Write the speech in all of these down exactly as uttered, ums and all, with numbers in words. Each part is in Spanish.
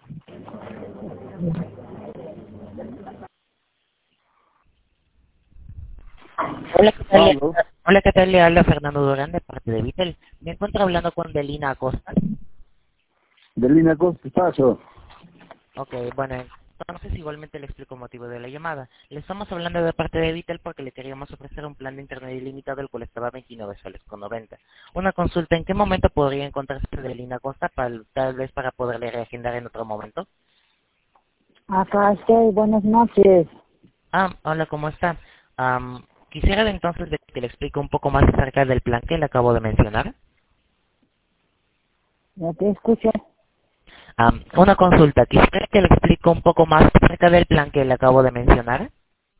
Hola, ¿qué tal? Le- Aló, Hola, ¿qué tal? Le habla Fernando Durán de parte de Vitel. Me encuentro hablando con Delina Acosta. de línea Costa, paso. Ok, bueno, entonces igualmente le explico el motivo de la llamada. Le estamos hablando de parte de Vitel porque le queríamos ofrecer un plan de internet ilimitado el cual estaba a veintinueve soles con noventa. Una consulta, ¿en qué momento podría encontrarse Delina Acosta? Para, tal vez para poderle reagendar en otro momento. Acá estoy, buenas noches. Ah, hola, ¿cómo está? Am, quisiera entonces de que le explique un poco más acerca del plan que le acabo de mencionar. Ya te escucho. Am, una consulta, quisiera que le explique un poco más acerca del plan que le acabo de mencionar.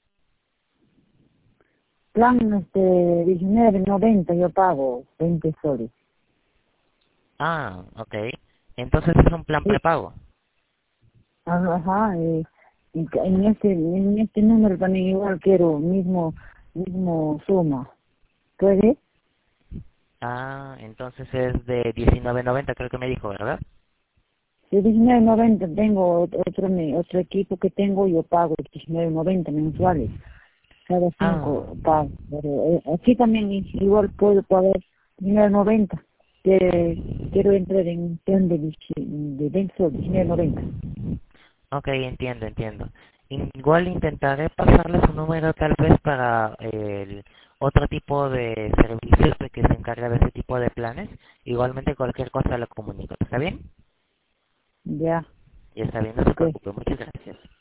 Plan este diecinueve noventa yo pago veinte soles. Ah, ok. Entonces es un plan Sí, prepago. ajá, ajá, eh, en, ca- en este en este número también igual quiero mismo mismo suma. ¿Puede? Ah, entonces es de diecinueve noventa, creo que me dijo, ¿verdad? Si diecinueve noventa tengo ot- otro me- otro equipo que tengo, yo pago diecinueve noventa mensuales. Cada Ah, cinco pago. Pero eh, aquí también i- igual puedo pagar diecinueve noventa. Que quiero entrar en un plan de, dieci- de veinte soles, diecinueve noventa. ok, entiendo, entiendo. Igual intentaré pasarle su número tal vez para el otro tipo de servicios de que se encarga de ese tipo de planes. Igualmente cualquier cosa lo comunico. ¿Está bien? Ya, Ya está bien, no se ok. preocupe. Muchas gracias.